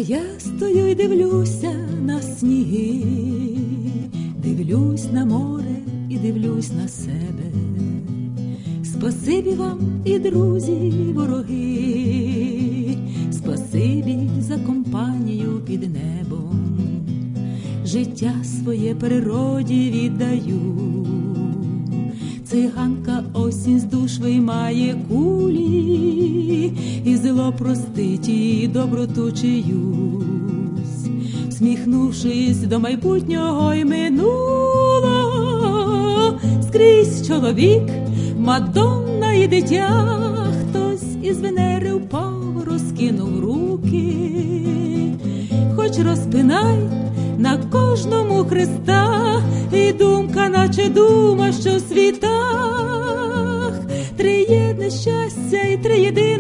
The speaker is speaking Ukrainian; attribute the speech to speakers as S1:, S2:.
S1: я стою й дивлюся на сніги, дивлюсь на море і дивлюсь на себе. Спасибі вам і друзі, вороги, спасибі за компанію під небом. Життя своє природі віддаю. Циганка осінь з душ виймає кулі, і зло простить, і доброту чиюсь, всміхнувшись до майбутнього й минулого. Скрізь чоловік, Мадонна і дитя, хтось із Венери впав, розкинув руки. Хоч розпинай на кожному хреста, і думка, наче дума, що в світах триєдне щастя і триєдине